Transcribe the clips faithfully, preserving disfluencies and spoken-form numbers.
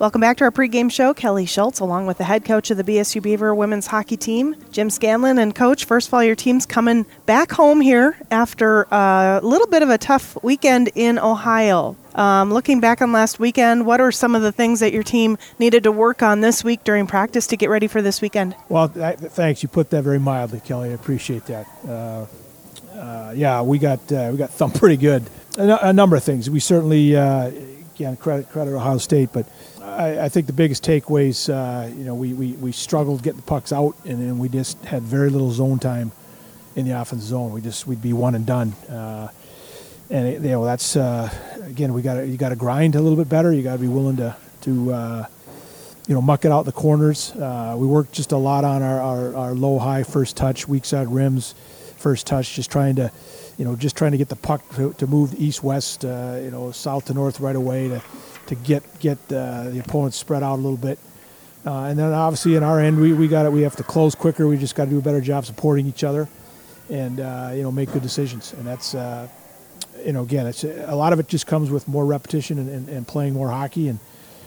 Welcome back to our pregame show. Kelly Schultz, along with the head coach of the B S U Beaver women's hockey team, Jim Scanlon. And Coach, first of all, your team's coming back home here after a little bit of a tough weekend in Ohio. Um, looking back on last weekend, what are some of the things that your team needed to work on this week during practice to get ready for this weekend? Well, th- thanks. You put that very mildly, Kelly. I appreciate that. Uh, uh, yeah, we got uh, we got thumped pretty good. A, n- a number of things. We certainly, uh, again, credit credit Ohio State, but I, I think the biggest takeaways, uh, you know, we, we, we struggled getting the pucks out, and then we just had very little zone time in the offensive zone. We just we'd be one and done. Uh, And it, you know that's uh, again we got you got to grind a little bit better. You got to be willing to to uh, you know muck it out in the corners. Uh, we worked just a lot on our, our, our low high first touch, weak side rims, first touch. Just trying to you know just trying to get the puck to, to move east west, uh, you know south to north right away to to get get uh, the opponent spread out a little bit. Uh, and then obviously in our end we we got it. We have to close quicker. We just got to do a better job supporting each other, and uh, you know make good decisions. And that's. Uh, You know, again, it's a lot of it just comes with more repetition and, and, and playing more hockey. And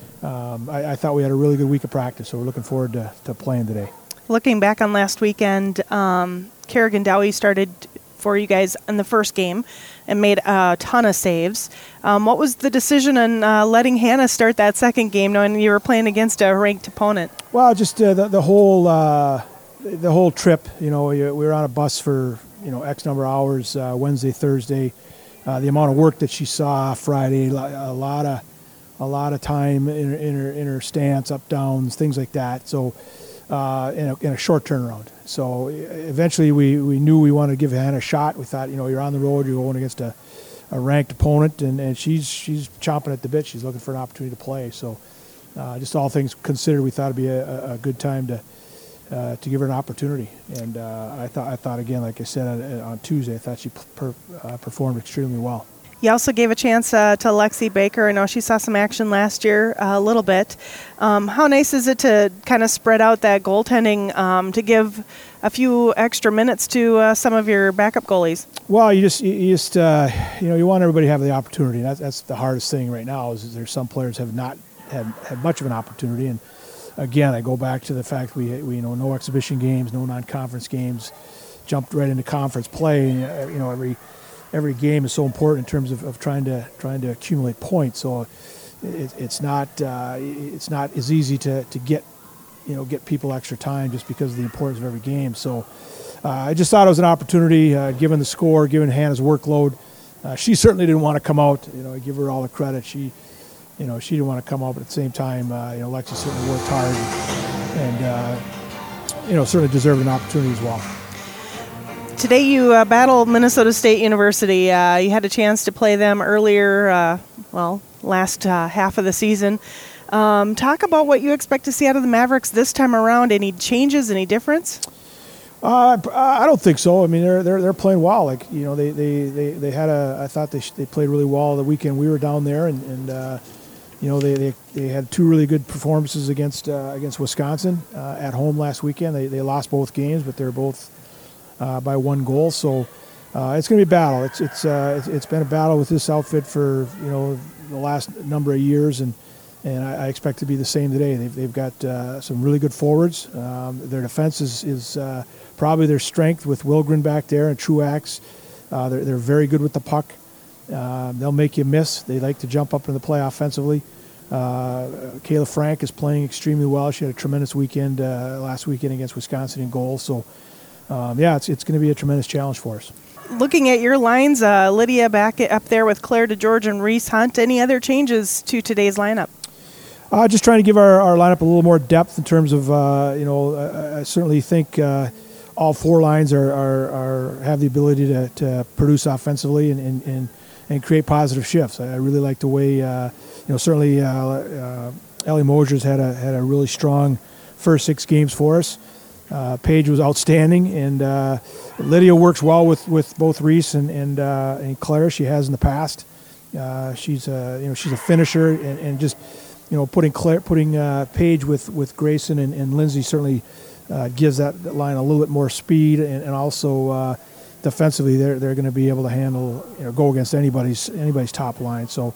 um, I, I thought we had a really good week of practice, so we're looking forward to, to playing today. Looking back on last weekend, um, Kerrigan Dowie started for you guys in the first game and made a ton of saves. Um, what was the decision on uh, letting Hannah start that second game, knowing you were playing against a ranked opponent? Well, just uh, the, the whole uh, the whole trip. You know, we were on a bus for you know X number of hours, uh, Wednesday, Thursday. Uh, the amount of work that she saw Friday, a lot of, a lot of time in her, in her, in her stance, up downs, things like that. So, uh, in, a, in a short turnaround. So, eventually, we, we knew we wanted to give Hannah a shot. We thought, you know, you're on the road, you're going against a, a ranked opponent, and, and she's she's chomping at the bit. She's looking for an opportunity to play. So, uh, just all things considered, we thought it'd be a, a good time to. Uh, to give her an opportunity, and uh, I thought, I thought again, like I said on, on Tuesday, I thought she per, uh, performed extremely well. You also gave a chance uh, to Lexi Baker. I know she saw some action last year, uh, a little bit. Um, how nice is it to kind of spread out that goaltending um, to give a few extra minutes to uh, some of your backup goalies? Well, you just, you just, uh, you know, you want everybody to have the opportunity. That's, that's the hardest thing right now. Is there's some players have not had, had much of an opportunity, and again, I go back to the fact we, we you know, no exhibition games, no non-conference games, jumped right into conference play. You know, every every game is so important in terms of, of trying to trying to accumulate points. So it, it's not uh, it's not as easy to, to get you know get people extra time just because of the importance of every game. So uh, I just thought it was an opportunity, uh, given the score, given Hannah's workload. Uh, she certainly didn't want to come out. You know, I give her all the credit. She. You know, she didn't want to come out, but at the same time, uh, you know, Lexi certainly worked hard and, and uh, you know, certainly deserved an opportunity as well. Today you uh, battled Minnesota State University. Uh, you had a chance to play them earlier, uh, well, last uh, half of the season. Um, talk about what you expect to see out of the Mavericks this time around. Any changes, any difference? Uh, I don't think so. I mean, they're they're they're playing well. Like you know, they they, they, they had a. I thought they they played really well the weekend we were down there, and and uh, you know they, they, they had two really good performances against uh, against Wisconsin uh, at home last weekend. They they lost both games, but they're both uh, by one goal. So uh, it's going to be a battle. It's it's, uh, it's it's been a battle with this outfit for you know the last number of years, and. And I, I expect to be the same today. They've, they've got uh, some really good forwards. Um, their defense is, is uh, probably their strength with Wilgren back there and Truax. Uh, they're, they're very good with the puck. Uh, they'll make you miss. They like to jump up in the play offensively. Uh, Kayla Frank is playing extremely well. She had a tremendous weekend uh, last weekend against Wisconsin in goal. So, um, yeah, it's, it's going to be a tremendous challenge for us. Looking at your lines, uh, Lydia back up there with Claire DeGeorge and Reese Hunt. Any other changes to today's lineup? Uh, just trying to give our, our lineup a little more depth in terms of, uh, you know, I, I certainly think uh, all four lines are, are, are have the ability to, to produce offensively and, and, and, and create positive shifts. I really like the way, uh, you know, certainly uh, uh, Ellie Mosier's had a had a really strong first six games for us. Uh, Paige was outstanding, and uh, Lydia works well with, with both Reese and and, uh, and Claire. She has in the past. Uh, she's a you know she's a finisher, and, and just. You know, putting Claire, putting uh, Paige with, with Grayson and, and Lindsay certainly uh, gives that line a little bit more speed, and, and also uh, defensively they're they're going to be able to handle you know go against anybody's anybody's top line. So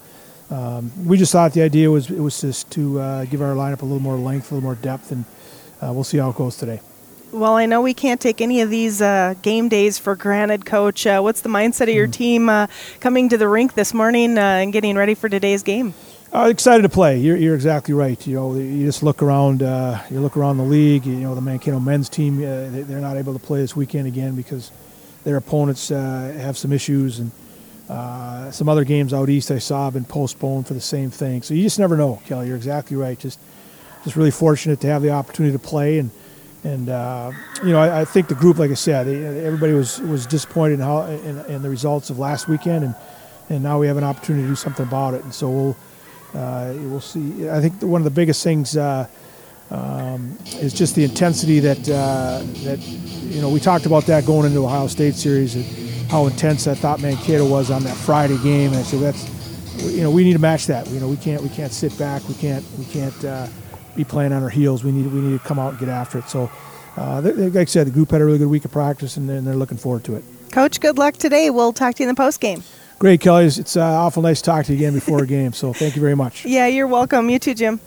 um, we just thought the idea was it was just to uh, give our lineup a little more length, a little more depth, and uh, we'll see how it goes today. Well, I know we can't take any of these uh, game days for granted, Coach. Uh, what's the mindset of your Mm-hmm. team uh, coming to the rink this morning uh, and getting ready for today's game? Uh, excited to play. You're, you're exactly right. You know, you just look around. Uh, you look around the league. You know, the Mankato men's team. Uh, they, they're not able to play this weekend again because their opponents uh, have some issues, and uh, some other games out east I saw have been postponed for the same thing. So you just never know, Kelly. You're exactly right. Just, just really fortunate to have the opportunity to play, and and uh, you know, I, I think the group, like I said, they, everybody was was disappointed in how in, in the results of last weekend, and and now we have an opportunity to do something about it, and so we'll. Uh, we'll see. I think one of the biggest things uh, um, is just the intensity that uh, that you know we talked about that going into the Ohio State series, and how intense I thought Mankato was on that Friday game. And so that's you know we need to match that. You know we can't we can't sit back. We can't we can't uh, be playing on our heels. We need we need to come out and get after it. So uh, they, like I said, the group had a really good week of practice, and, and they're looking forward to it. Coach, good luck today. We'll talk to you in the post game. Great, Kelly. It's uh, awful nice to talk to you again before a game. So thank you very much. Yeah, you're welcome. You too, Jim.